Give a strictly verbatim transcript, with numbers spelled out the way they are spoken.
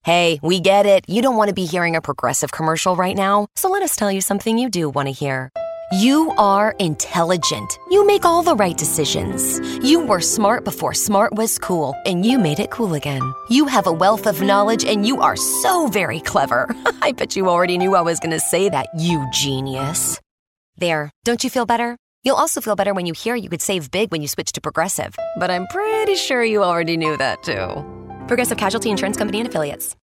Hey, we get it. You don't want to be hearing a Progressive commercial right now, so let us tell you something you do want to hear. You are intelligent. You make all the right decisions. You were smart before smart was cool, and you made it cool again. You have a wealth of knowledge, and you are so very clever. I bet you already knew I was going to say that, you genius. There, don't you feel better? You'll also feel better when you hear you could save big when you switch to Progressive. But I'm pretty sure you already knew that, too. Progressive Casualty Insurance Company and Affiliates.